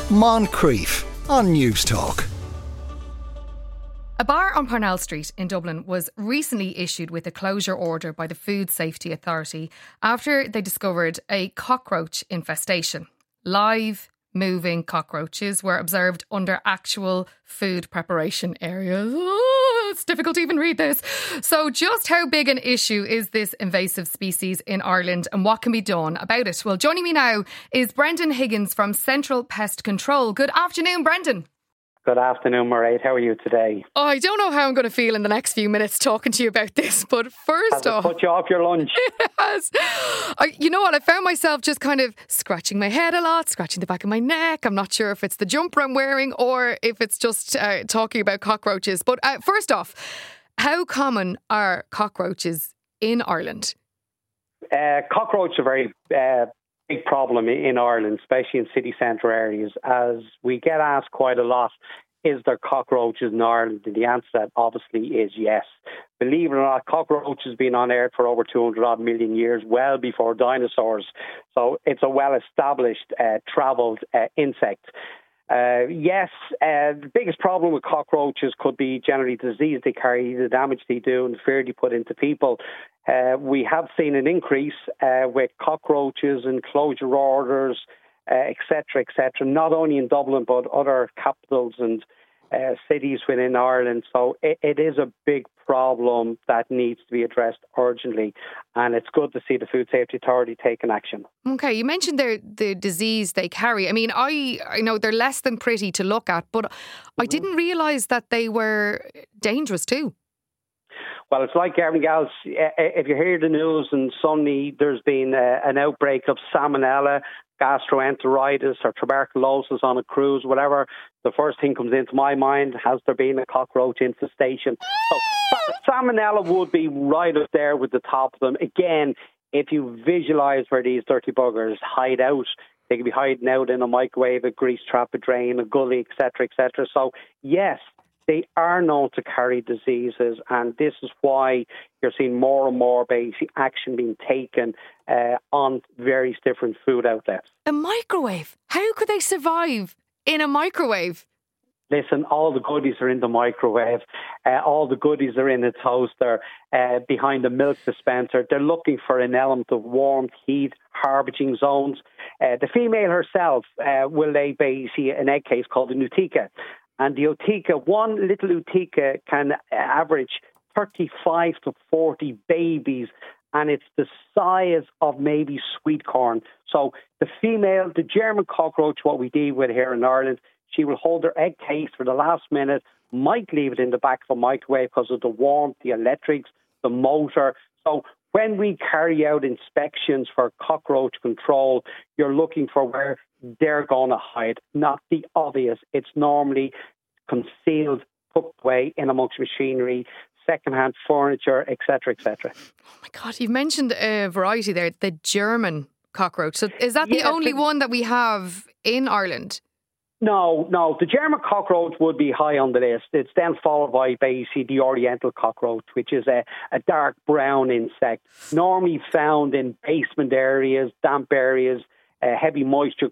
Moncrief on News Talk. A bar on Parnell Street in Dublin was recently issued with a closure order by the Food Safety Authority after they discovered a cockroach infestation. Live, moving cockroaches were observed under actual food preparation areas. Oh, it's difficult to even read this. So just how big an issue is this invasive species in Ireland and what can be done about it? Well, joining me now is Brendan Higgins from Central Pest Control. Good afternoon, Brendan. Good afternoon, Mairead. How are you today? Oh, I don't know how I'm going to feel in the next few minutes talking to you about this, but first off... Has it put you off your lunch? Yes. You know what? I found myself just kind of scratching my head a lot, scratching the back of my neck. I'm not sure if it's the jumper I'm wearing or if it's just talking about cockroaches. But first off, how common are cockroaches in Ireland? Cockroaches are very... big problem in Ireland, especially in city centre areas, as we get asked quite a lot, is there cockroaches in Ireland? And the answer to that obviously is yes. Believe it or not, cockroaches have been on Earth for over 200 odd million years, well before dinosaurs. So it's a well-established, travelled insect. Yes, the biggest problem with cockroaches could be generally the disease they carry, the damage they do, and the fear they put into people. We have seen an increase with cockroaches and closure orders, etc., not only in Dublin but other capitals and cities within Ireland. So it is a big problem that needs to be addressed urgently, and it's good to see the Food Safety Authority taking action. Okay, you mentioned the disease they carry. I mean, I know they're less than pretty to look at, but I didn't realise that they were dangerous too. Well, it's like everything else. If you hear the news and suddenly there's been an outbreak of salmonella, gastroenteritis or tuberculosis on a cruise, whatever, the first thing comes into my mind, has there been a cockroach infestation? So salmonella would be right up there with the top of them. Again, if you visualise where these dirty buggers hide out, they could be hiding out in a microwave, a grease trap, a drain, a gully, etc. So yes, they are known to carry diseases, and this is why you're seeing more and more basic action being taken on various different food outlets. A microwave? How could they survive in a microwave? Listen, all the goodies are in the microwave. All the goodies are in the toaster, behind the milk dispenser. They're looking for an element of warmth, heat, harbinging zones. The female herself will lay basically an egg case called a Utica. And the Utica, one little Utica can average 35 to 40 babies, and it's the size of maybe sweet corn. So the female, the German cockroach, what we deal with here in Ireland, she will hold her egg case for the last minute, might leave it in the back of a microwave because of the warmth, the electrics, the motor. So when we carry out inspections for cockroach control, you're looking for where they're going to hide, not the obvious. It's normally concealed, put away in amongst machinery, second-hand furniture, etc. Oh my God, you've mentioned a variety there, the German cockroach. So is that the only one that we have in Ireland? No, the German cockroach would be high on the list. It's then followed by basically the Oriental cockroach, which is a dark brown insect, normally found in basement areas, damp areas, heavy moisture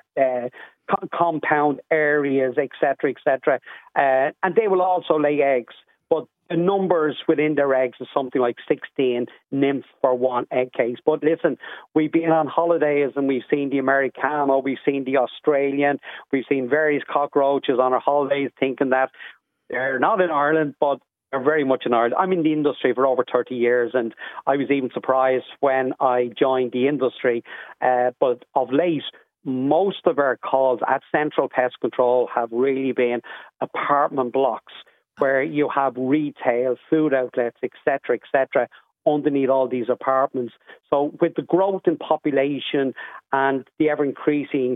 compound areas, etc. And they will also lay eggs, but the numbers within their eggs is something like 16 nymphs for one egg case. But listen, we've been on holidays and we've seen the Americano, we've seen the Australian, we've seen various cockroaches on our holidays, thinking that they're not in Ireland, but they're very much in Ireland. I'm in the industry for over 30 years, and I was even surprised when I joined the industry. But of late, most of our calls at Central Pest Control have really been apartment blocks where you have retail, food outlets, etc., underneath all these apartments. So with the growth in population and the ever-increasing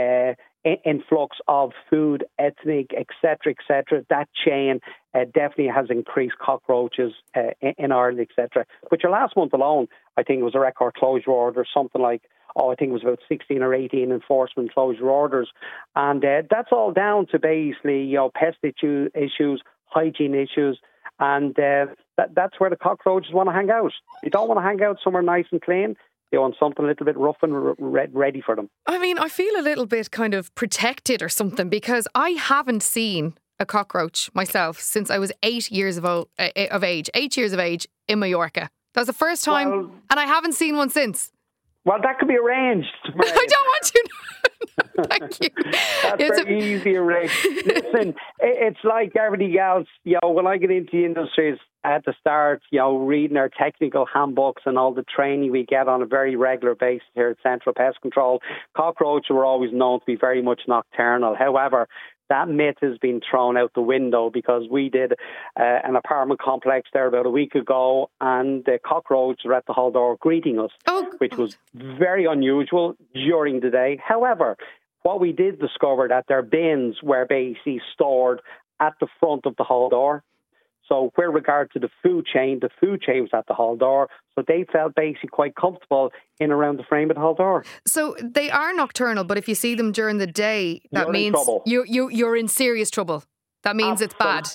influx of food, ethnic, etc., that chain definitely has increased cockroaches in Ireland, etc. But your last month alone, I think it was a record closure order, something like, I think it was about 16 or 18 enforcement closure orders. And that's all down to basically, pest issues, hygiene issues, and that's where the cockroaches want to hang out. They don't want to hang out somewhere nice and clean. They want something a little bit rough and ready for them. I mean, I feel a little bit kind of protected or something because I haven't seen a cockroach myself since I was 8 years of age. 8 years of age in Mallorca. That was the first time, and I haven't seen one since. Well, that could be arranged. I don't want to know. Thank you. That's very easy arranged. Listen, it's like everything else. When I get into the industries at the start, reading our technical handbooks and all the training we get on a very regular basis here at Central Pest Control, cockroaches were always known to be very much nocturnal. However, that myth has been thrown out the window because we did an apartment complex there about a week ago, and the cockroaches were at the hall door greeting us, which was very unusual during the day. However, what we did discover that their bins were basically stored at the front of the hall door. So with regard to the food chain was at the hall door. So they felt basically quite comfortable in around the frame of the hall door. So they are nocturnal, but if you see them during the day, that means you're in serious trouble. That means it's bad.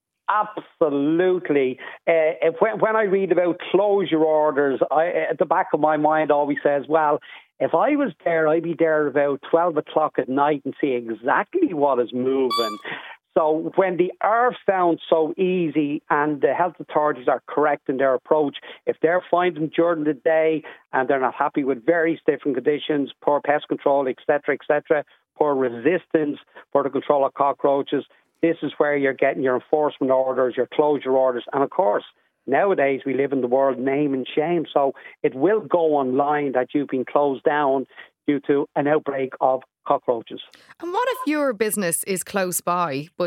Absolutely. When I read about closure orders, at the back of my mind always says, well, if I was there, I'd be there about 12 o'clock at night and see exactly what is moving. So when they are found so easy and the health authorities are correct in their approach, if they're finding them during the day and they're not happy with various different conditions, poor pest control, etc., poor resistance for the control of cockroaches, this is where you're getting your enforcement orders, your closure orders. And of course, nowadays we live in the world name and shame. So it will go online that you've been closed down due to an outbreak of cockroaches. And what if your business is close by, but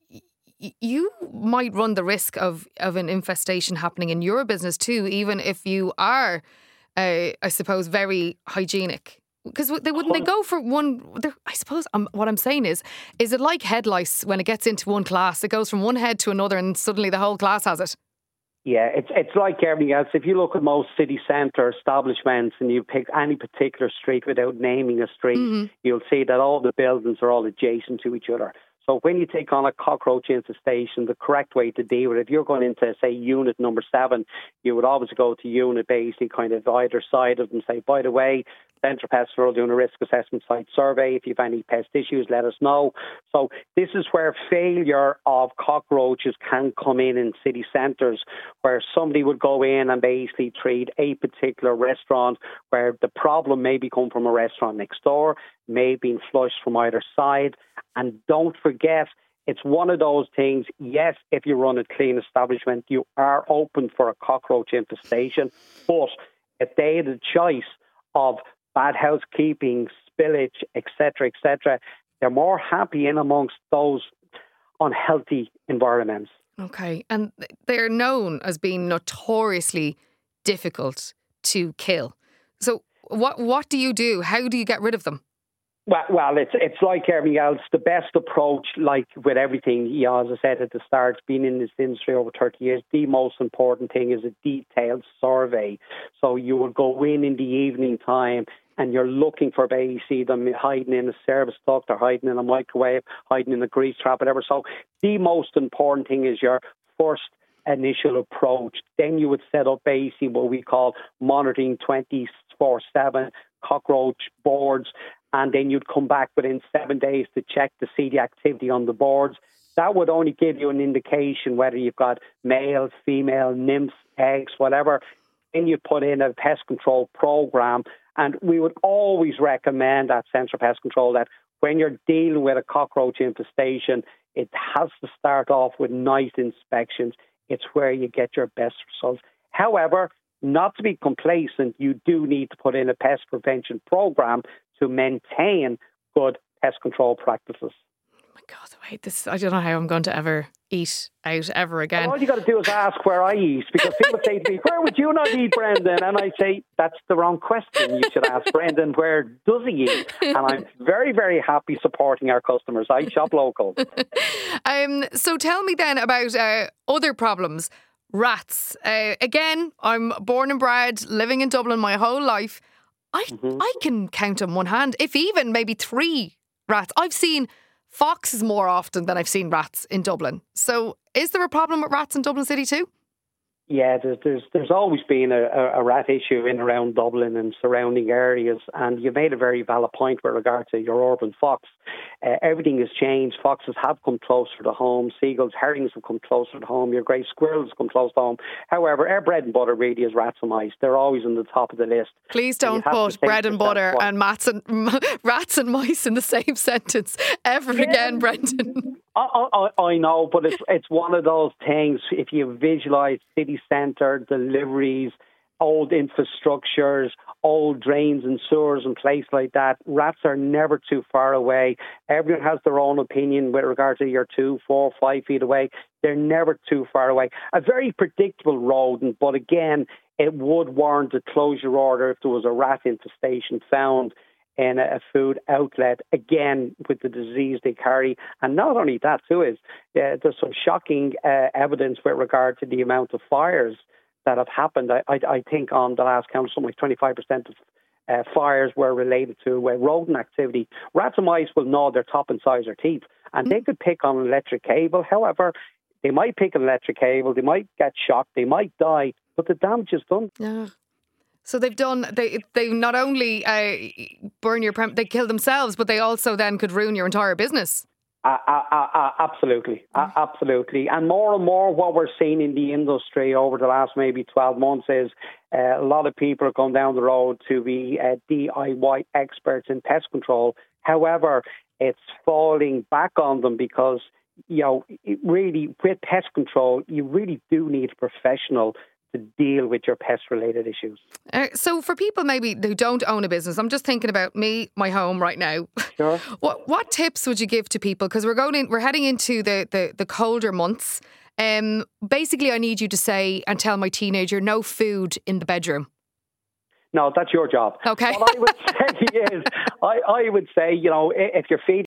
you might run the risk of an infestation happening in your business too, even if you are, I suppose, very hygienic? Because they go for one. I suppose what I'm saying is it like head lice when it gets into one class? It goes from one head to another, and suddenly the whole class has it. Yeah, it's like everything else. If you look at most city centre establishments and you pick any particular street without naming a street, you'll see that all the buildings are all adjacent to each other. So when you take on a cockroach infestation, the correct way to deal with it, if you're going into, say, unit number 7, you would always go to unit basically kind of either side of them and say, by the way, Central Pest Control doing a risk assessment site survey. If you have any pest issues, let us know. So this is where failure of cockroaches can come in city centres, where somebody would go in and basically treat a particular restaurant where the problem may be come from a restaurant next door, may have been flushed from either side. And don't forget, it's one of those things, yes, if you run a clean establishment, you are open for a cockroach infestation. But if they had a choice of bad housekeeping, spillage, etc., they're more happy in amongst those unhealthy environments. Okay, and they're known as being notoriously difficult to kill. So what do you do? How do you get rid of them? Well, it's like everything else. The best approach, like with everything, as I said at the start, being in this industry over 30 years, the most important thing is a detailed survey. So you will go in the evening time and you're looking for basically them hiding in a service duct or hiding in a microwave, hiding in a grease trap, whatever. So the most important thing is your first initial approach. Then you would set up basically what we call monitoring 24/7 cockroach boards. And then you'd come back within 7 days to check to see the activity on the boards. That would only give you an indication whether you've got male, female, nymphs, eggs, whatever. Then you put in a pest control program. And we would always recommend at Central Pest Control that when you're dealing with a cockroach infestation, it has to start off with night inspections. It's where you get your best results. However, not to be complacent, you do need to put in a pest prevention program to maintain good pest control practices. Oh my God, wait, I don't know how I'm going to ever eat out ever again. Well, all you got to do is ask where I eat, because people say to me, where would you not eat, Brendan? And I say, that's the wrong question. You should ask Brendan, where does he eat? And I'm very, very happy supporting our customers. I shop local. So tell me then about other problems. Rats. Again, I'm born and bred, living in Dublin my whole life. I can count on one hand, if even maybe 3 rats. I've seen foxes more often than I've seen rats in Dublin. So is there a problem with rats in Dublin City too? Yeah, there's always been a rat issue in around Dublin and surrounding areas, and you made a very valid point with regard to your urban fox. Everything has changed. Foxes have come closer to home. Seagulls, herrings have come closer to home. Your grey squirrels come close to home. However, our bread and butter really is rats and mice. They're always on the top of the list. Please don't put bread and butter and rats and mice in the same sentence ever again, Brendan. I know, but it's one of those things. If you visualise city centre deliveries, old infrastructures, old drains and sewers and places like that, rats are never too far away. Everyone has their own opinion with regard to you're 2, 4, 5 feet away. They're never too far away. A very predictable rodent, but again, it would warrant a closure order if there was a rat infestation found in a food outlet, again, with the disease they carry. And not only that, too, is there's some shocking evidence with regard to the amount of fires that have happened. I think on the last count, something like 25% of fires were related to rodent activity. Rats and mice will gnaw their top and size their teeth, and they could pick on an electric cable. However, they might pick an electric cable, they might get shocked, they might die, but the damage is done. Yeah. So they not only burn your they kill themselves, but they also then could ruin your entire business. Absolutely. Absolutely. And more what we're seeing in the industry over the last maybe 12 months is a lot of people are going down the road to be DIY experts in pest control. However, it's falling back on them because, really with pest control, you really do need a professional to deal with your pest-related issues. So for people maybe who don't own a business, I'm just thinking about my home right now. Sure. What tips would you give to people? Because we're heading into the colder months. Basically, I need you to say and tell my teenager no food in the bedroom. No, that's your job. Okay. What I would say is, I would say, if you're feeding